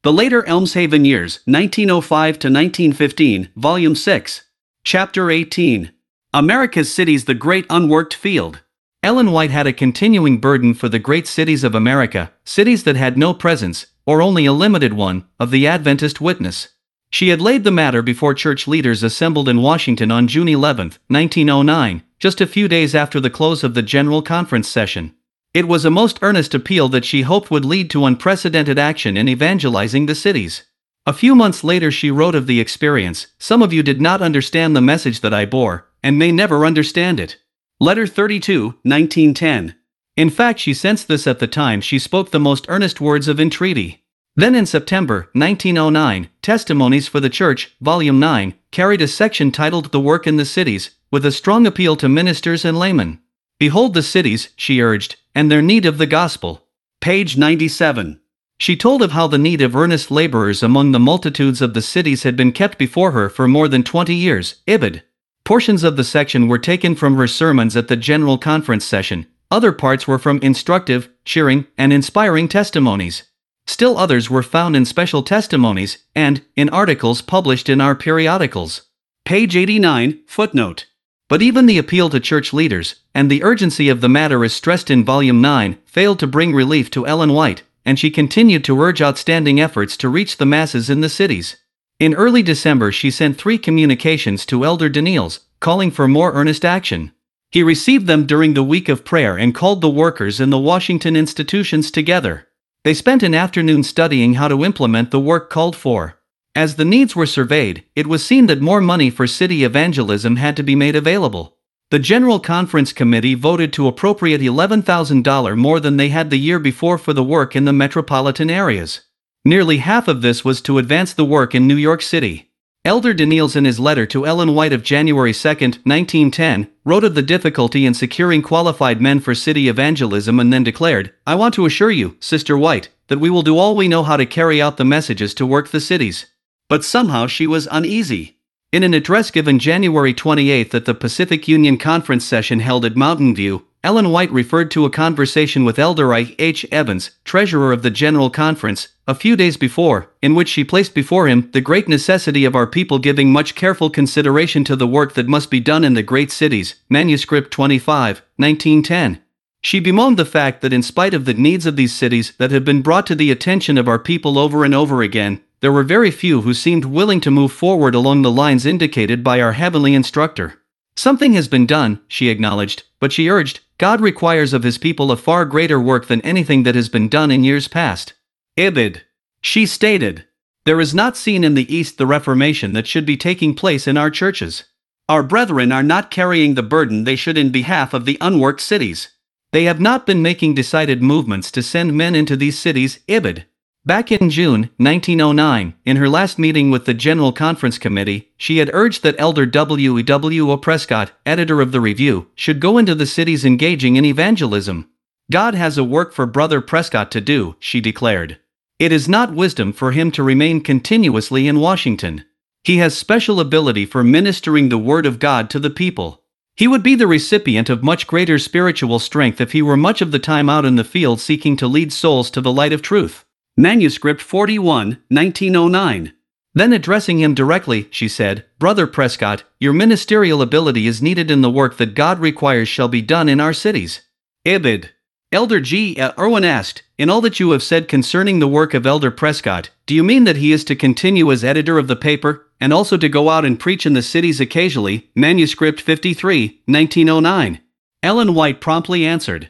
The Later Elmshaven Years, 1905 to 1915, Volume 6. Chapter 18. America's Cities: The Great Unworked Field. Ellen White had a continuing burden for the great cities of America, cities that had no presence, or only a limited one, of the Adventist witness. She had laid the matter before church leaders assembled in Washington on June 11, 1909, just a few days after the close of the General Conference session. It was a most earnest appeal that she hoped would lead to unprecedented action in evangelizing the cities. A few months later she wrote of the experience, "Some of you did not understand the message that I bore, and may never understand it." Letter 32, 1910. In fact, she sensed this at the time she spoke the most earnest words of entreaty. Then in September 1909, Testimonies for the Church, Volume 9, carried a section titled "The Work in the Cities," with a strong appeal to ministers and laymen. "Behold the cities," she urged, "and their need of the gospel." Page 97. She told of how the need of earnest laborers among the multitudes of the cities had been kept before her for more than 20 years. Ibid. Portions of the section were taken from her sermons at the General Conference session. Other parts were from instructive, cheering, and inspiring testimonies. Still others were found in special testimonies, and in articles published in our periodicals. Page 89, footnote. But even the appeal to church leaders, and the urgency of the matter as stressed in Volume 9, failed to bring relief to Ellen White, and she continued to urge outstanding efforts to reach the masses in the cities. In early December she sent 3 communications to Elder Daniels, calling for more earnest action. He received them during the week of prayer and called the workers in the Washington institutions together. They spent an afternoon studying how to implement the work called for. As the needs were surveyed, it was seen that more money for city evangelism had to be made available. The General Conference Committee voted to appropriate $11,000 more than they had the year before for the work in the metropolitan areas. Nearly half of this was to advance the work in New York City. Elder Daniels, in his letter to Ellen White of January 2, 1910, wrote of the difficulty in securing qualified men for city evangelism and then declared, "I want to assure you, Sister White, that we will do all we know how to carry out the messages to work the cities." But somehow she was uneasy. In an address given January 28 at the Pacific Union Conference session held at Mountain View, Ellen White referred to a conversation with Elder I. H. Evans, treasurer of the General Conference, a few days before, in which she placed before him the great necessity of our people giving much careful consideration to the work that must be done in the great cities, Manuscript 25, 1910. She bemoaned the fact that in spite of the needs of these cities that have been brought to the attention of our people over and over again, there were very few who seemed willing to move forward along the lines indicated by our heavenly instructor. Something has been done, she acknowledged, but she urged, God requires of his people a far greater work than anything that has been done in years past. Ibid. She stated, "There is not seen in the East the reformation that should be taking place in our churches. Our brethren are not carrying the burden they should in behalf of the unworked cities. They have not been making decided movements to send men into these cities." Ibid. Back in June 1909, in her last meeting with the General Conference Committee, she had urged that Elder W. E. W. O. Prescott, editor of the Review, should go into the cities engaging in evangelism. "God has a work for Brother Prescott to do," she declared. "It is not wisdom for him to remain continuously in Washington. He has special ability for ministering the Word of God to the people. He would be the recipient of much greater spiritual strength if he were much of the time out in the field seeking to lead souls to the light of truth." Manuscript 41, 1909. Then addressing him directly, she said, "Brother Prescott, your ministerial ability is needed in the work that God requires shall be done in our cities." Ibid. Elder G. Irwin asked, "In all that you have said concerning the work of Elder Prescott, do you mean that he is to continue as editor of the paper, and also to go out and preach in the cities occasionally?" Manuscript 53, 1909. Ellen White promptly answered,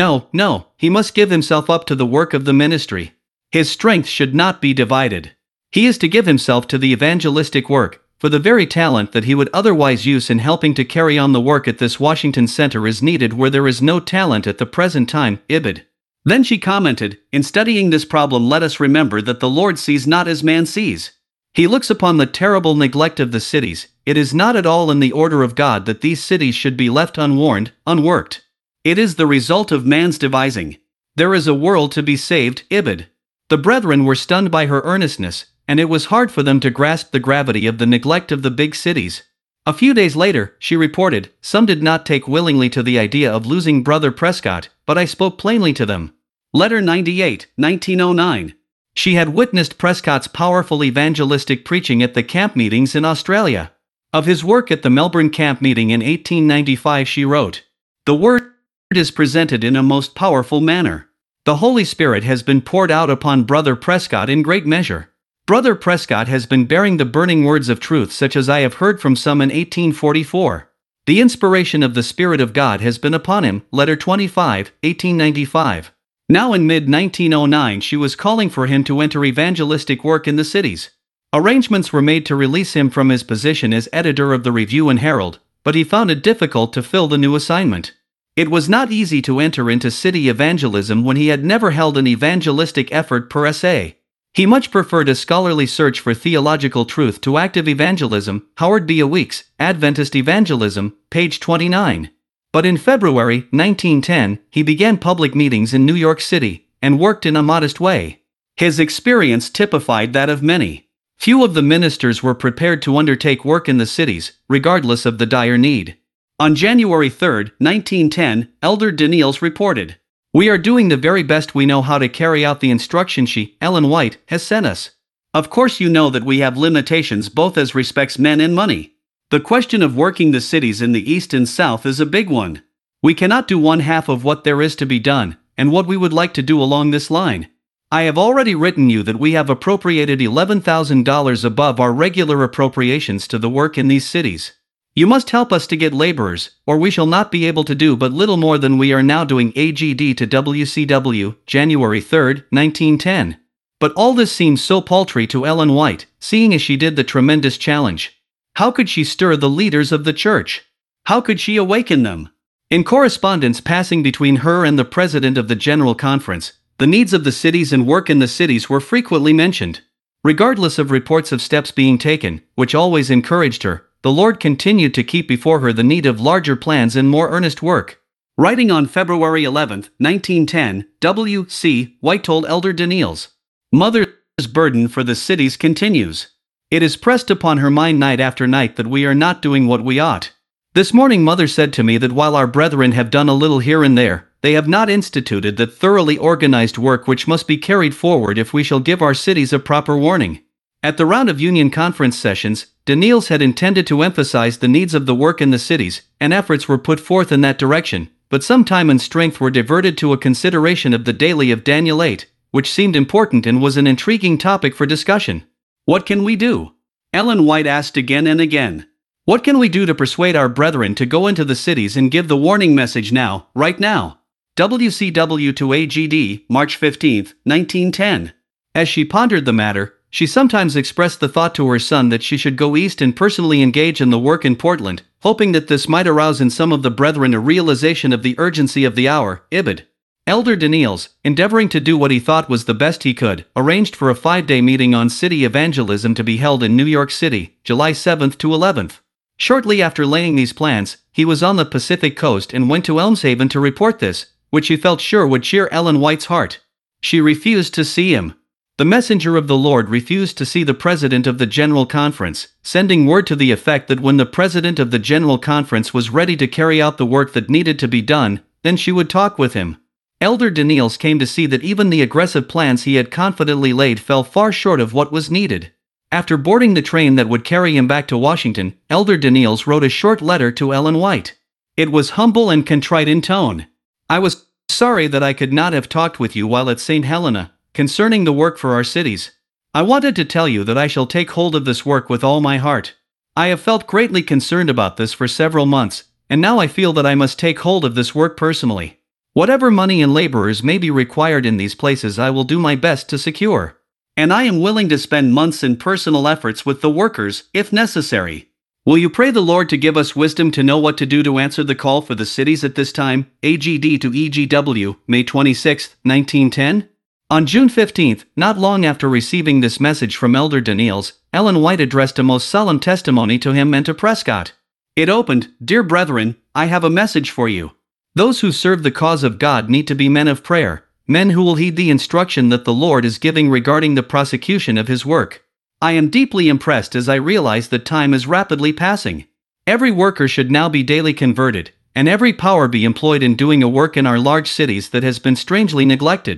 No, he must give himself up to the work of the ministry. His strength should not be divided. He is to give himself to the evangelistic work, for the very talent that he would otherwise use in helping to carry on the work at this Washington Center is needed where there is no talent at the present time. Ibid. Then she commented, "In studying this problem let us remember that the Lord sees not as man sees. He looks upon the terrible neglect of the cities. It is not at all in the order of God that these cities should be left unwarned, unworked. It is the result of man's devising. There is a world to be saved." Ibid. The brethren were stunned by her earnestness, and it was hard for them to grasp the gravity of the neglect of the big cities. A few days later, she reported, "Some did not take willingly to the idea of losing Brother Prescott, but I spoke plainly to them." Letter 98, 1909. She had witnessed Prescott's powerful evangelistic preaching at the camp meetings in Australia. Of his work at the Melbourne camp meeting in 1895 she wrote, "The word is presented in a most powerful manner. The Holy Spirit has been poured out upon Brother Prescott in great measure. Brother Prescott has been bearing the burning words of truth such as I have heard from some in 1844. The inspiration of the Spirit of God has been upon him." Letter 25, 1895. Now in mid-1909 she was calling for him to enter evangelistic work in the cities. Arrangements were made to release him from his position as editor of the Review and Herald, but he found it difficult to fill the new assignment. It was not easy to enter into city evangelism when he had never held an evangelistic effort per se. He much preferred a scholarly search for theological truth to active evangelism. Howard B. Weeks, Adventist Evangelism, page 29. But in February 1910, he began public meetings in New York City, and worked in a modest way. His experience typified that of many. Few of the ministers were prepared to undertake work in the cities, regardless of the dire need. On January 3, 1910, Elder Daniels reported, "We are doing the very best we know how to carry out the instruction she, Ellen White, has sent us. Of course you know that we have limitations both as respects men and money. The question of working the cities in the East and South is a big one. We cannot do one half of what there is to be done, and what we would like to do along this line. I have already written you that we have appropriated $11,000 above our regular appropriations to the work in these cities. You must help us to get laborers, or we shall not be able to do but little more than we are now doing." AGD to WCW, January 3, 1910. But all this seemed so paltry to Ellen White, seeing as she did the tremendous challenge. How could she stir the leaders of the church? How could she awaken them? In correspondence passing between her and the president of the General Conference, the needs of the cities and work in the cities were frequently mentioned. Regardless of reports of steps being taken, which always encouraged her, the Lord continued to keep before her the need of larger plans and more earnest work. Writing on February 11, 1910, W.C. White told Elder Daniels, "Mother's burden for the cities continues. It is pressed upon her mind night after night that we are not doing what we ought. This morning Mother said to me that while our brethren have done a little here and there, they have not instituted that thoroughly organized work which must be carried forward if we shall give our cities a proper warning." At the round of Union Conference sessions, Daniels had intended to emphasize the needs of the work in the cities, and efforts were put forth in that direction, but some time and strength were diverted to a consideration of the daily of Daniel 8, which seemed important and was an intriguing topic for discussion. What can we do? Ellen White asked again and again. What can we do to persuade our brethren to go into the cities and give the warning message now, right now? WCW to AGD, March 15, 1910. As she pondered the matter, she sometimes expressed the thought to her son that she should go east and personally engage in the work in Portland, hoping that this might arouse in some of the brethren a realization of the urgency of the hour. Ibid. Elder Daniels, endeavoring to do what he thought was the best he could, arranged for a 5-day meeting on city evangelism to be held in New York City, July 7 to 11th. Shortly after laying these plans, he was on the Pacific coast and went to Elmshaven to report this, which he felt sure would cheer Ellen White's heart. She refused to see him. The messenger of the Lord refused to see the president of the General Conference, sending word to the effect that when the president of the General Conference was ready to carry out the work that needed to be done, then she would talk with him. Elder Daniels came to see that even the aggressive plans he had confidently laid fell far short of what was needed. After boarding the train that would carry him back to Washington, Elder Daniels wrote a short letter to Ellen White. It was humble and contrite in tone. "I was sorry that I could not have talked with you while at St. Helena, concerning the work for our cities. I wanted to tell you that I shall take hold of this work with all my heart. I have felt greatly concerned about this for several months, and now I feel that I must take hold of this work personally. Whatever money and laborers may be required in these places I will do my best to secure. And I am willing to spend months in personal efforts with the workers, if necessary. Will you pray the Lord to give us wisdom to know what to do to answer the call for the cities at this time?" AGD to EGW, May 26, 1910. On June 15, not long after receiving this message from Elder Daniels, Ellen White addressed a most solemn testimony to him and to Prescott. It opened, "Dear brethren, I have a message for you. Those who serve the cause of God need to be men of prayer, men who will heed the instruction that the Lord is giving regarding the prosecution of His work. I am deeply impressed as I realize that time is rapidly passing. Every worker should now be daily converted, and every power be employed in doing a work in our large cities that has been strangely neglected.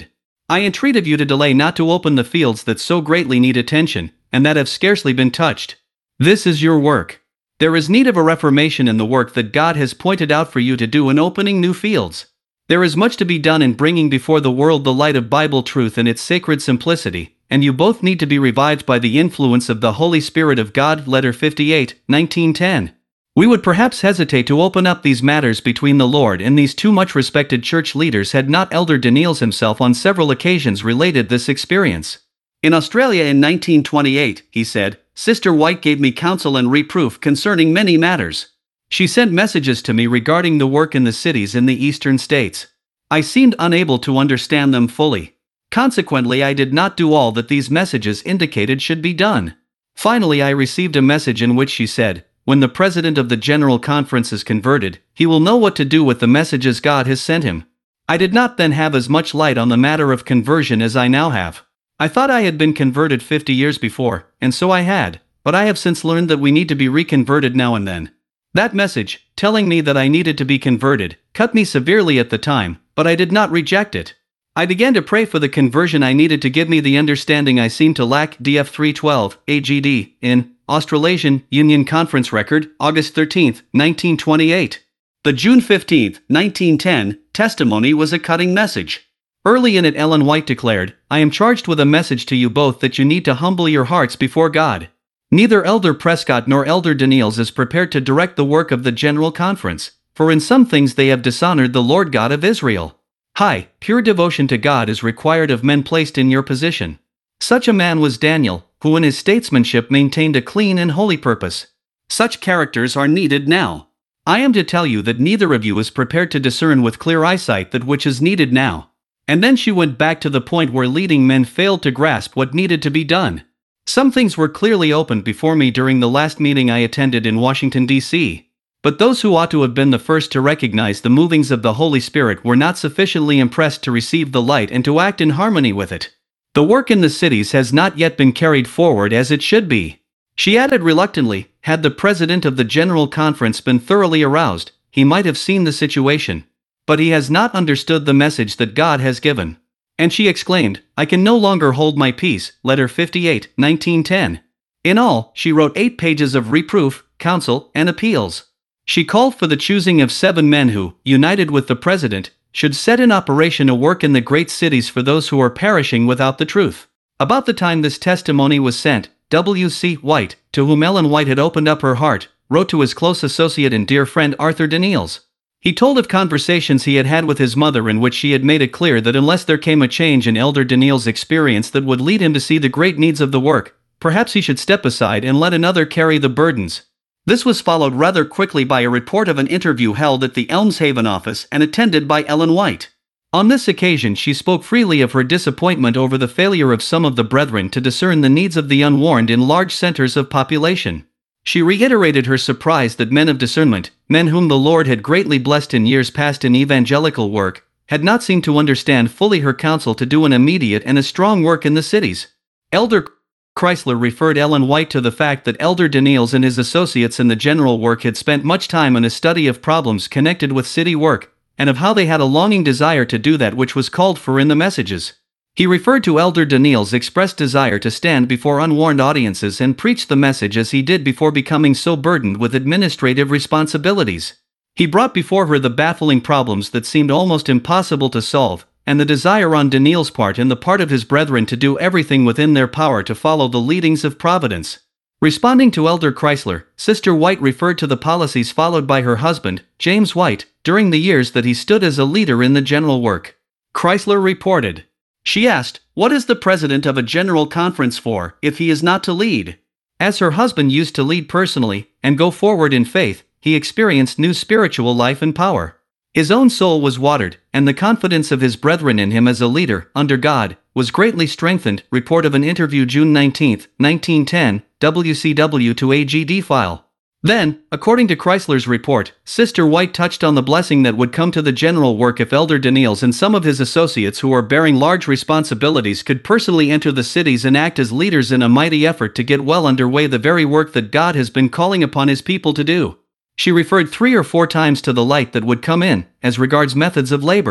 I entreat of you to delay not to open the fields that so greatly need attention, and that have scarcely been touched. This is your work. There is need of a reformation in the work that God has pointed out for you to do in opening new fields. There is much to be done in bringing before the world the light of Bible truth in its sacred simplicity, and you both need to be revived by the influence of the Holy Spirit of God. Letter 58, 1910. We would perhaps hesitate to open up these matters between the Lord and these two much respected church leaders had not Elder Daniels himself on several occasions related this experience. In Australia in 1928, he said, Sister White gave me counsel and reproof concerning many matters. She sent messages to me regarding the work in the cities in the eastern states. I seemed unable to understand them fully. Consequently, I did not do all that these messages indicated should be done. Finally, I received a message in which she said, when the president of the General Conference is converted, he will know what to do with the messages God has sent him. I did not then have as much light on the matter of conversion as I now have. I thought I had been converted 50 years before, and so I had, but I have since learned that we need to be reconverted now and then. That message, telling me that I needed to be converted, cut me severely at the time, but I did not reject it. I began to pray for the conversion I needed to give me the understanding I seemed to lack. DF 312, AGD, in Australasian Union Conference Record, August 13, 1928. The June 15, 1910, testimony was a cutting message. Early in it, Ellen White declared, I am charged with a message to you both that you need to humble your hearts before God. Neither Elder Prescott nor Elder Daniels is prepared to direct the work of the General Conference, for in some things they have dishonored the Lord God of Israel. High, pure devotion to God is required of men placed in your position. Such a man was Daniel, who in his statesmanship maintained a clean and holy purpose. Such characters are needed now. I am to tell you that neither of you is prepared to discern with clear eyesight that which is needed now. And then she went back to the point where leading men failed to grasp what needed to be done. Some things were clearly opened before me during the last meeting I attended in Washington, D.C. But those who ought to have been the first to recognize the movings of the Holy Spirit were not sufficiently impressed to receive the light and to act in harmony with it. The work in the cities has not yet been carried forward as it should be. She added reluctantly, had the president of the General Conference been thoroughly aroused, he might have seen the situation. But he has not understood the message that God has given. And she exclaimed, I can no longer hold my peace. Letter 58, 1910. In all, she wrote 8 pages of reproof, counsel, and appeals. She called for the choosing of 7 men who, united with the president, should set in operation a work in the great cities for those who are perishing without the truth. About the time this testimony was sent, W.C. White, to whom Ellen White had opened up her heart, wrote to his close associate and dear friend Arthur Daniels. He told of conversations he had had with his mother in which she had made it clear that unless there came a change in Elder Daniels' experience that would lead him to see the great needs of the work, perhaps he should step aside and let another carry the burdens. This was followed rather quickly by a report of an interview held at the Elmshaven office and attended by Ellen White. On this occasion she spoke freely of her disappointment over the failure of some of the brethren to discern the needs of the unwarned in large centers of population. She reiterated her surprise that men of discernment, men whom the Lord had greatly blessed in years past in evangelical work, had not seemed to understand fully her counsel to do an immediate and a strong work in the cities. Elder Chrysler referred Ellen White to the fact that Elder Daniels and his associates in the general work had spent much time on a study of problems connected with city work, and of how they had a longing desire to do that which was called for in the messages. He referred to Elder Daniels' expressed desire to stand before unwarned audiences and preach the message as he did before becoming so burdened with administrative responsibilities. He brought before her the baffling problems that seemed almost impossible to solve, and the desire on Daniels' part and the part of his brethren to do everything within their power to follow the leadings of Providence. Responding to Elder Chrysler, Sister White referred to the policies followed by her husband, James White, during the years that he stood as a leader in the general work. Chrysler reported. She asked, what is the president of a general conference for, if he is not to lead? As her husband used to lead personally, and go forward in faith, he experienced new spiritual life and power. His own soul was watered, and the confidence of his brethren in him as a leader, under God, was greatly strengthened. Report of an interview June 19, 1910, WCW to AGD file. Then, according to Chrysler's report, Sister White touched on the blessing that would come to the general work if Elder Daniels and some of his associates who are bearing large responsibilities could personally enter the cities and act as leaders in a mighty effort to get well underway the very work that God has been calling upon his people to do. She referred 3 or 4 times to the light that would come in, as regards methods of labor.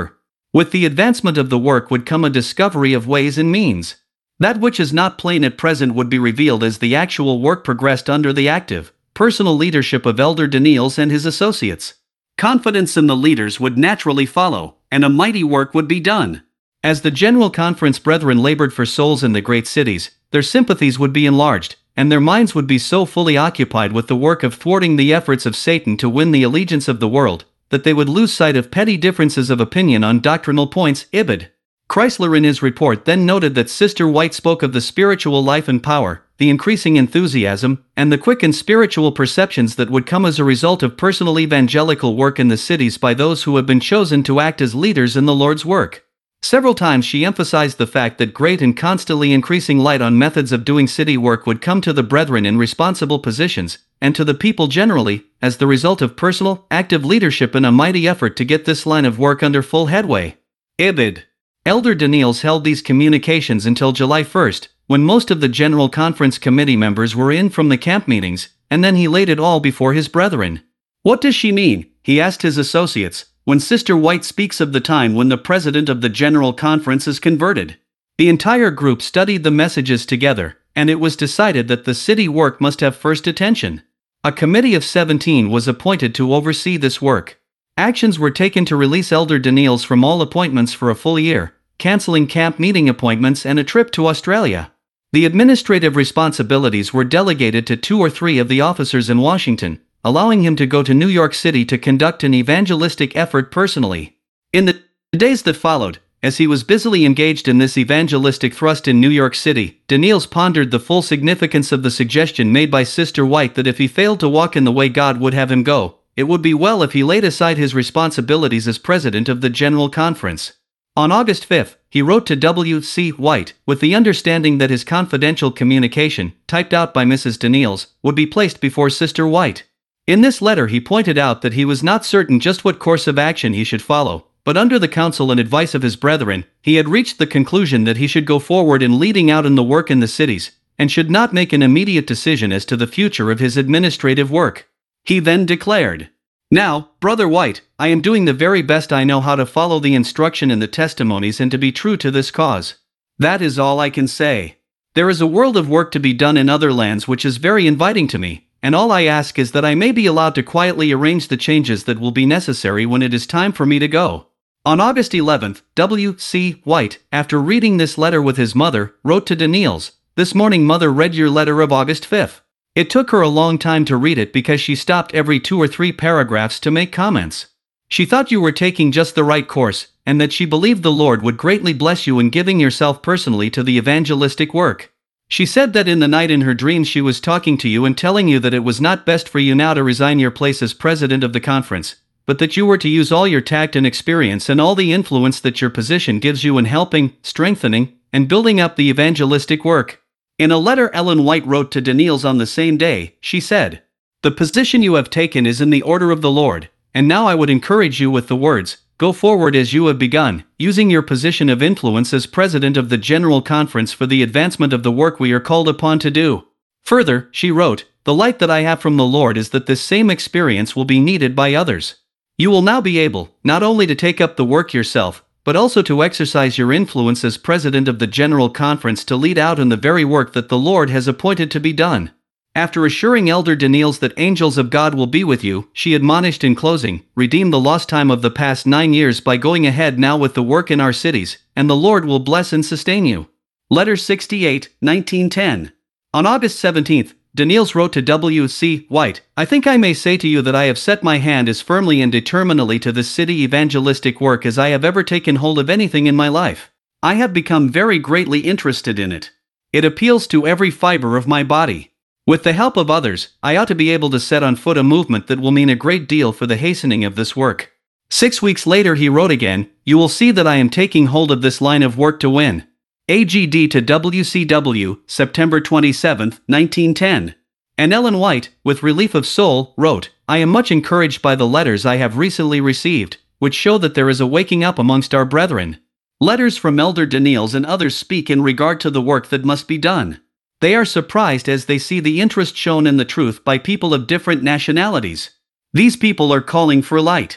With the advancement of the work would come a discovery of ways and means. That which is not plain at present would be revealed as the actual work progressed under the active, personal leadership of Elder Daniels and his associates. Confidence in the leaders would naturally follow, and a mighty work would be done. As the General Conference brethren labored for souls in the great cities, their sympathies would be enlarged, and their minds would be so fully occupied with the work of thwarting the efforts of Satan to win the allegiance of the world, that they would lose sight of petty differences of opinion on doctrinal points. Ibid. Chrysler in his report then noted that Sister White spoke of the spiritual life and power, the increasing enthusiasm, and the quickened spiritual perceptions that would come as a result of personal evangelical work in the cities by those who have been chosen to act as leaders in the Lord's work. Several times she emphasized the fact that great and constantly increasing light on methods of doing city work would come to the brethren in responsible positions, and to the people generally, as the result of personal, active leadership in a mighty effort to get this line of work under full headway. Ibid. Elder Daniels held these communications until July 1st, when most of the General Conference committee members were in from the camp meetings, and then he laid it all before his brethren. What does she mean, he asked his associates, when Sister White speaks of the time when the president of the General Conference is converted? The entire group studied the messages together, and it was decided that the city work must have first attention. A committee of 17 was appointed to oversee this work. Actions were taken to release Elder Daniels from all appointments for a full year, canceling camp meeting appointments and a trip to Australia. The administrative responsibilities were delegated to 2 or 3 of the officers in Washington, allowing him to go to New York City to conduct an evangelistic effort personally. In the days that followed, as he was busily engaged in this evangelistic thrust in New York City, Daniels pondered the full significance of the suggestion made by Sister White that if he failed to walk in the way God would have him go, it would be well if he laid aside his responsibilities as president of the General Conference. On August 5, he wrote to W.C. White, with the understanding that his confidential communication, typed out by Mrs. Daniels, would be placed before Sister White. In this letter he pointed out that he was not certain just what course of action he should follow, but under the counsel and advice of his brethren, he had reached the conclusion that he should go forward in leading out in the work in the cities, and should not make an immediate decision as to the future of his administrative work. He then declared, "Now, Brother White, I am doing the very best I know how to follow the instruction in the testimonies and to be true to this cause. That is all I can say. There is a world of work to be done in other lands which is very inviting to me, and all I ask is that I may be allowed to quietly arrange the changes that will be necessary when it is time for me to go." On August 11th, W.C. White, after reading this letter with his mother, wrote to Daniels, "This morning Mother read your letter of August 5th. It took her a long time to read it because she stopped every 2 or 3 paragraphs to make comments. She thought you were taking just the right course, and that she believed the Lord would greatly bless you in giving yourself personally to the evangelistic work. She said that in the night in her dreams she was talking to you and telling you that it was not best for you now to resign your place as president of the conference, but that you were to use all your tact and experience and all the influence that your position gives you in helping, strengthening, and building up the evangelistic work." In a letter Ellen White wrote to Daniels on the same day, she said, "The position you have taken is in the order of the Lord, and now I would encourage you with the words, go forward as you have begun, using your position of influence as president of the General Conference for the advancement of the work we are called upon to do." Further, she wrote, "The light that I have from the Lord is that this same experience will be needed by others. You will now be able, not only to take up the work yourself, but also to exercise your influence as president of the General Conference to lead out in the very work that the Lord has appointed to be done." After assuring Elder Daniels that angels of God will be with you, she admonished in closing, "Redeem the lost time of the past 9 years by going ahead now with the work in our cities, and the Lord will bless and sustain you." Letter 68, 1910. On August 17th, Daniels wrote to W.C. White, "I think I may say to you that I have set my hand as firmly and determinedly to this city evangelistic work as I have ever taken hold of anything in my life. I have become very greatly interested in it. It appeals to every fiber of my body. With the help of others, I ought to be able to set on foot a movement that will mean a great deal for the hastening of this work." 6 weeks later he wrote again, "You will see that I am taking hold of this line of work to win." AGD to WCW, September 27, 1910. And Ellen White, with relief of soul, wrote, "I am much encouraged by the letters I have recently received, which show that there is a waking up amongst our brethren. Letters from Elder Daniels and others speak in regard to the work that must be done. They are surprised as they see the interest shown in the truth by people of different nationalities. These people are calling for light.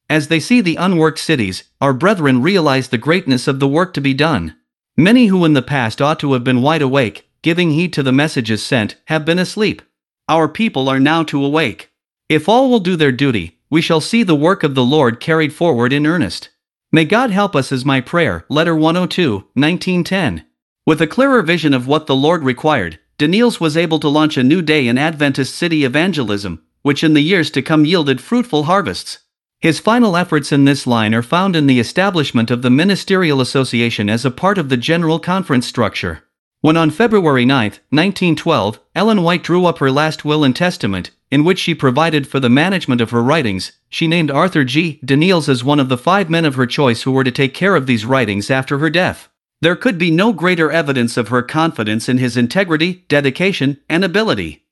As they see the unworked cities, our brethren realize the greatness of the work to be done. Many who in the past ought to have been wide awake, giving heed to the messages sent, have been asleep. Our people are now to awake. If all will do their duty, we shall see the work of the Lord carried forward in earnest. May God help us is my prayer. Letter 102, 1910. With a clearer vision of what the Lord required, Daniels was able to launch a new day in Adventist city evangelism, which in the years to come yielded fruitful harvests. His final efforts in this line are found in the establishment of the Ministerial Association as a part of the General Conference structure. When on February 9, 1912, Ellen White drew up her last will and testament, in which she provided for the management of her writings, she named Arthur G. Daniels as one of the 5 men of her choice who were to take care of these writings after her death. There could be no greater evidence of her confidence in his integrity, dedication, and ability.